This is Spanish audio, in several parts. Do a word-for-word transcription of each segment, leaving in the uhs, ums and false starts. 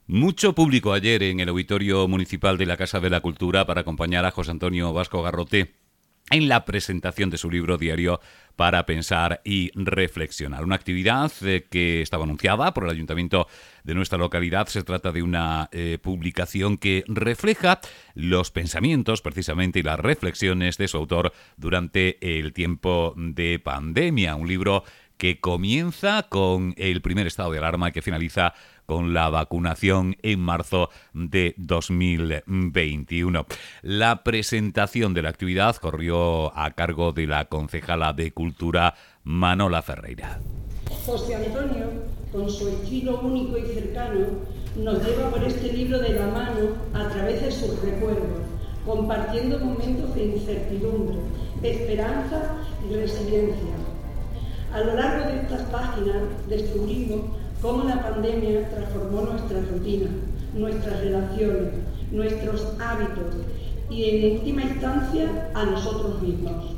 Mucho público ayer en el Auditorio Municipal de la Casa de la Cultura para acompañar a José Antonio Vasco Garrote en la presentación de su libro Diario para Pensar y Reflexionar. Una actividad eh, que estaba anunciada por el Ayuntamiento de nuestra localidad. Se trata de una eh, publicación que refleja los pensamientos precisamente y las reflexiones de su autor durante el tiempo de pandemia. Un libro que comienza con el primer estado de alarma y que finaliza con la vacunación en marzo de dos mil veintiuno. La presentación de la actividad corrió a cargo de la concejala de Cultura, Manola Ferreira. José Antonio, con su estilo único y cercano, nos lleva por este libro de la mano a través de sus recuerdos, compartiendo momentos de incertidumbre, esperanza y resiliencia. A lo largo de estas páginas descubrimos cómo la pandemia transformó nuestra rutina, nuestras relaciones, nuestros hábitos y, en última instancia, a nosotros mismos.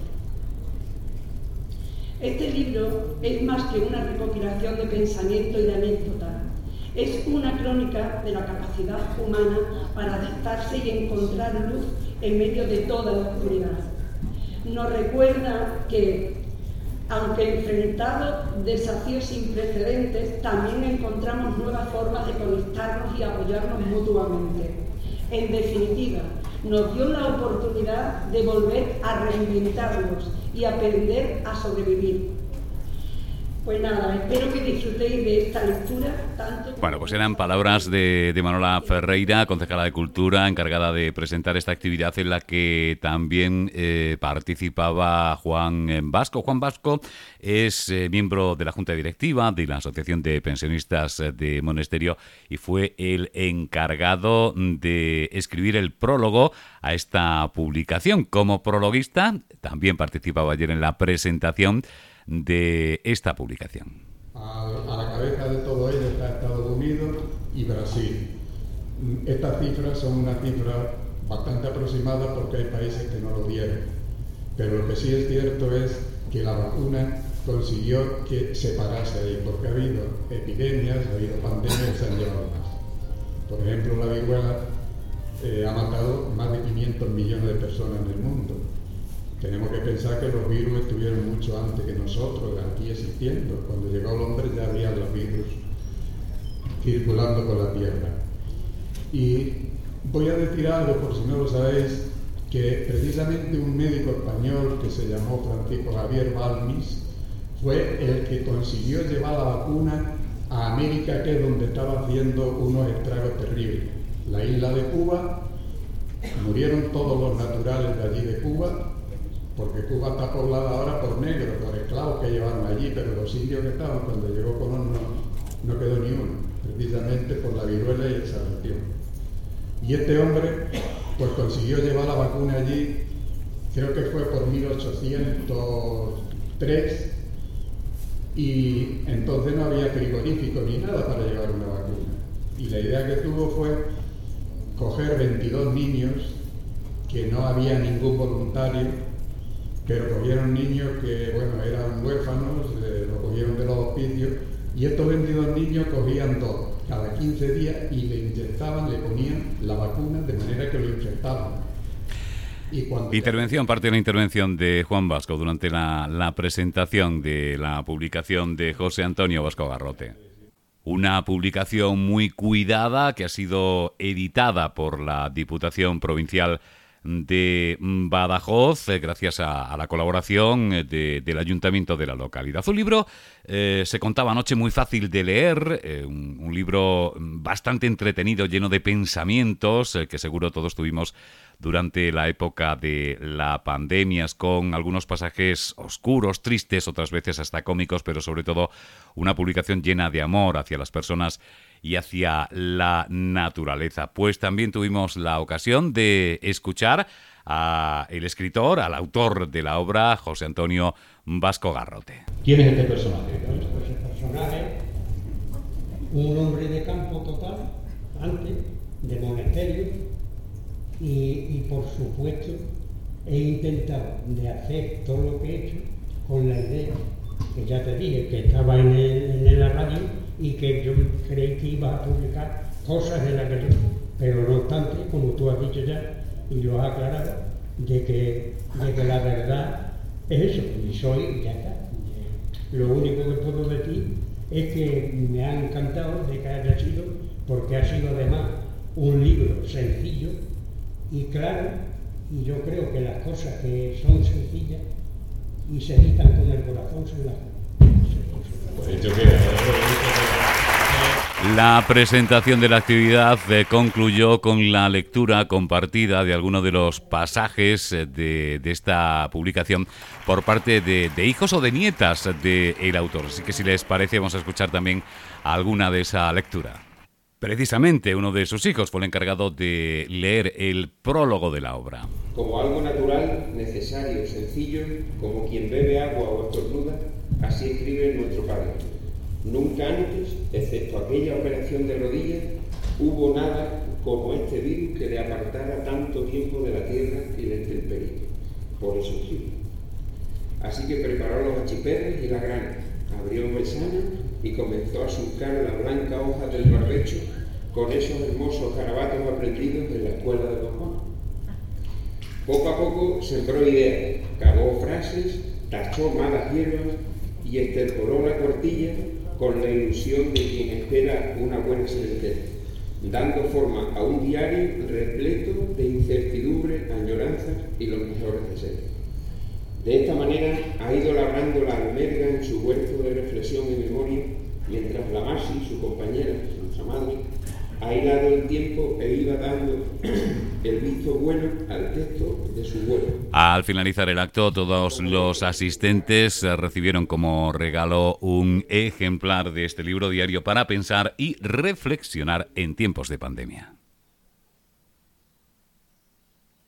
Este libro es más que una recopilación de pensamiento y de anécdota. Es una crónica de la capacidad humana para adaptarse y encontrar luz en medio de toda la oscuridad. Nos recuerda que, aunque enfrentados desafíos sin precedentes, también encontramos nuevas formas de conectarnos y apoyarnos mutuamente. En definitiva, nos dio la oportunidad de volver a reinventarnos y aprender a sobrevivir. Pues nada, espero que disfrutéis de esta lectura tanto... Bueno, pues eran palabras de, de Manola Ferreira, concejala de Cultura, encargada de presentar esta actividad en la que también eh, participaba Juan Vasco. Juan Vasco es eh, miembro de la Junta Directiva de la Asociación de Pensionistas de Monesterio y fue el encargado de escribir el prólogo a esta publicación. Como prologuista, también participaba ayer en la presentación de esta publicación. A, a la cabeza de todo ello está Estados Unidos y Brasil. Estas cifras son una cifra bastante aproximada porque hay países que no lo dieron. Pero lo que sí es cierto es que la vacuna consiguió que se parase ahí, porque ha habido epidemias, ha habido pandemias que se han llevado más. Por ejemplo, la viruela eh, ha matado más de quinientos millones de personas en el mundo. Tenemos que pensar que los virus estuvieron mucho antes que nosotros, aquí existiendo. Cuando llegó el hombre ya había los virus circulando por la Tierra. Y voy a decir algo, por si no lo sabéis, que precisamente un médico español que se llamó Francisco Javier Balmis fue el que consiguió llevar la vacuna a América, que es donde estaba haciendo unos estragos terribles. La isla de Cuba, murieron todos los naturales de allí de Cuba, porque Cuba está poblada ahora por negros, por esclavos que llevaron allí, pero los indios que estaban cuando llegó Colón no, no quedó ni uno, precisamente por la viruela y el sarampión. Y este hombre pues consiguió llevar la vacuna allí, creo que fue por mil ochocientos tres, y entonces no había frigorífico ni nada para llevar una vacuna. Y la idea que tuvo fue coger veintidós niños, que no había ningún voluntario, pero cogieron niños que, bueno, eran huérfanos, eh, lo cogieron de los hospicios, y estos veintidós niños cogían dos cada quince días y le inyectaban, le ponían la vacuna de manera que lo infectaban. Y cuando... Intervención, parte de la intervención de Juan Vasco durante la, la presentación de la publicación de José Antonio Vasco Garrote. Una publicación muy cuidada que ha sido editada por la Diputación Provincial de Badajoz, eh, gracias a, a la colaboración de, del Ayuntamiento de la localidad. Un libro, eh, se contaba anoche, muy fácil de leer, eh, un, un libro bastante entretenido, lleno de pensamientos, eh, que seguro todos tuvimos durante la época de la pandemia, con algunos pasajes oscuros, tristes, otras veces hasta cómicos, pero sobre todo una publicación llena de amor hacia las personas y hacia la naturaleza. Pues también tuvimos la ocasión de escuchar al escritor, al autor de la obra, José Antonio Vasco Garrote. ¿Quién es este personaje? Pues el personaje, un hombre de campo total, antes, de monasterio, y, y por supuesto he intentado de hacer todo lo que he hecho con la idea, que ya te dije, que estaba en, el, en la radio, y que yo creí que iba a publicar cosas de las que yo, pero no obstante, como tú has dicho ya y lo has aclarado, de que, de que la verdad es eso, y soy, y ya está. Lo único que puedo decir es que me ha encantado de que haya sido, porque ha sido además un libro sencillo y claro, y yo creo que las cosas que son sencillas y se dictan con el corazón son las La presentación de la actividad eh, concluyó con la lectura compartida de algunos de los pasajes de, de esta publicación por parte de, de hijos o de nietas del autor. Así que si les parece vamos a escuchar también alguna de esa lectura. Precisamente uno de sus hijos fue el encargado de leer el prólogo de la obra. Como algo natural, necesario, sencillo, como quien bebe agua o estornuda, así escribe nuestro padre. Nunca antes, excepto aquella operación de rodillas, hubo nada como este virus que le apartara tanto tiempo de la tierra y la intemperie. Por eso escribe. Así que preparó los achiperres y la grana, abrió mesana y comenzó a surcar la blanca hoja del barbecho con esos hermosos garabatos aprendidos en la escuela de Don Juan. Poco a poco sembró ideas, cavó frases, tachó malas hierbas y exterpoló la cuartilla con la ilusión de quien espera una buena sentencia, dando forma a un diario repleto de incertidumbre, añoranzas y los mejores deseos. De esta manera ha ido labrando la alberga en su huerto de reflexión y memoria, mientras la Masi, su compañera, nuestra madre, ha hilado el tiempo e iba dando el visto bueno al texto de su vuelo. Al finalizar el acto, todos los asistentes recibieron como regalo un ejemplar de este libro diario para pensar y reflexionar en tiempos de pandemia.